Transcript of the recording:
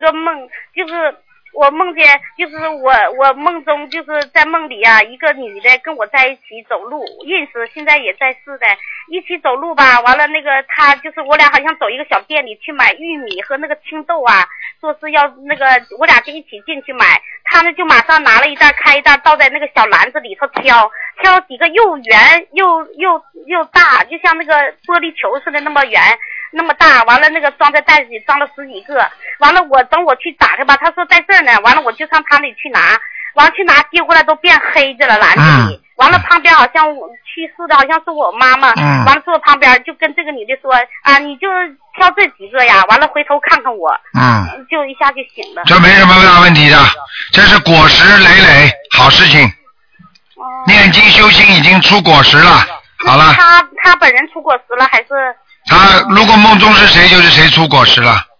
个梦，就是我梦见，就是我梦中就是在梦里啊，一个女的跟我在一起走路，认识，现在也在世的，一起走路吧。完了那个她就是我俩好像走一个小店里去买玉米和那个青豆啊，说是要那个我俩就一起进去买，她呢就马上拿了一袋开一袋倒在那个小篮子里头挑几个又圆又大，就像那个玻璃球似的那么圆。那么大，完了那个装在袋子里装了10几个，完了等我去打开吧，他说在这儿呢，完了我就上他那里去拿，完了去拿接过来都变黑着了篮子里，完了旁边好像去世的好像是我妈妈，完了坐旁边就跟这个女的说啊，你就挑这几个呀，完了回头看看我，就一下就醒了。 这没什么大问题的，这是果实累累，好事情。念经修心已经出果实了，好了。 他本人出果实了还是？ 他如果梦中是谁，就是谁出果实了。